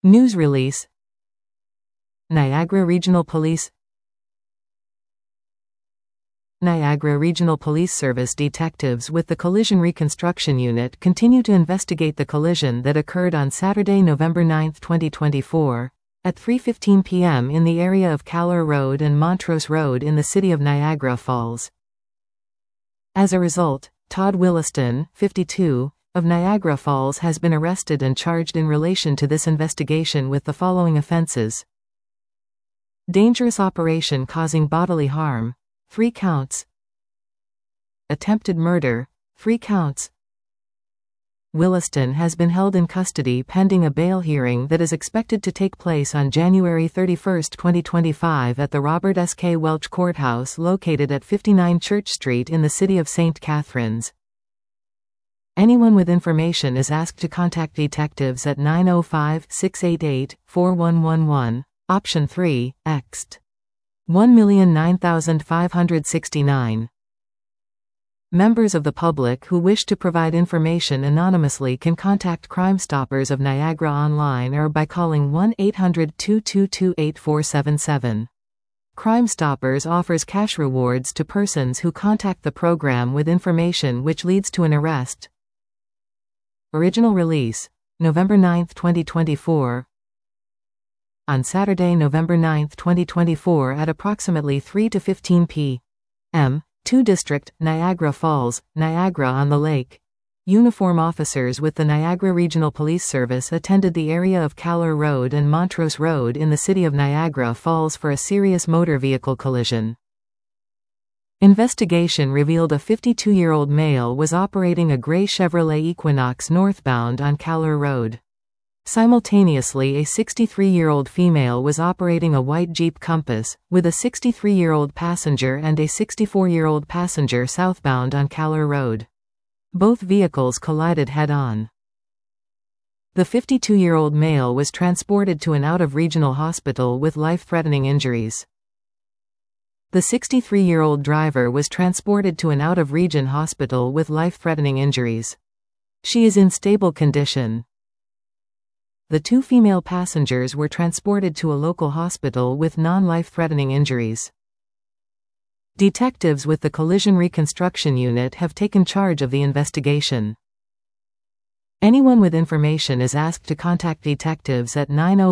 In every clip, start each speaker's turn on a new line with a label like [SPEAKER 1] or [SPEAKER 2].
[SPEAKER 1] News release. Niagara Regional Police. Niagara Regional Police Service detectives with the Collision Reconstruction Unit continue to investigate the collision that occurred on Saturday, November 9, 2024, at 3:15 p.m. in the area of Calor Road and Montrose Road in the city of Niagara Falls. As a result, Todd Williston, 52, of Niagara Falls has been arrested and charged in relation to this investigation with the following offenses: dangerous operation causing bodily harm, 3 counts; attempted murder, 3 counts. Williston has been held in custody pending a bail hearing that is expected to take place on January 31, 2025 at the Robert S. K. Welch Courthouse located at 59 Church Street in the city of St. Catharines. Anyone with information is asked to contact detectives at 905-688-4111, option 3, ext. 1,009,569. Members of the public who wish to provide information anonymously can contact Crime Stoppers of Niagara online or by calling 1-800-222-8477. Crime Stoppers offers cash rewards to persons who contact the program with information which leads to an arrest. Original release, November 9, 2024. On Saturday, November 9, 2024 at approximately 3:15 p.m., 2 District, Niagara Falls, Niagara-on-the-Lake. Uniform officers with the Niagara Regional Police Service attended the area of Calor Road and Montrose Road in the city of Niagara Falls for a serious motor vehicle collision. Investigation revealed a 52-year-old male was operating a gray Chevrolet Equinox northbound on Calor Road. Simultaneously, a 63-year-old female was operating a white Jeep Compass, with a 63-year-old passenger and a 64-year-old passenger southbound on Calor Road. Both vehicles collided head-on. The 52-year-old male was transported to an out-of-regional hospital with life-threatening injuries. The 63-year-old driver was transported to an out-of-region hospital with life-threatening injuries. She is in stable condition. The 2 female passengers were transported to a local hospital with non-life-threatening injuries. Detectives with the Collision Reconstruction Unit have taken charge of the investigation. Anyone with information is asked to contact detectives at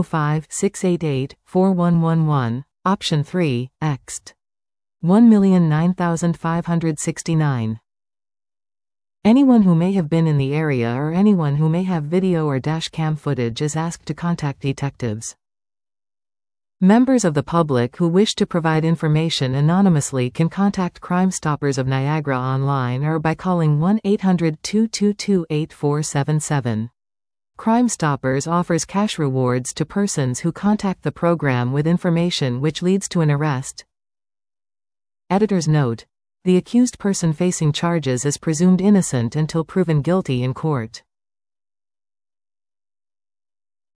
[SPEAKER 1] 905-688-4111, option 3, ext. 1,009,569. Anyone who may have been in the area or anyone who may have video or dashcam footage is asked to contact detectives. Members of the public who wish to provide information anonymously can contact Crime Stoppers of Niagara online or by calling 1-800-222-8477. Crime Stoppers offers cash rewards to persons who contact the program with information which leads to an arrest. Editor's note: the accused person facing charges is presumed innocent until proven guilty in court.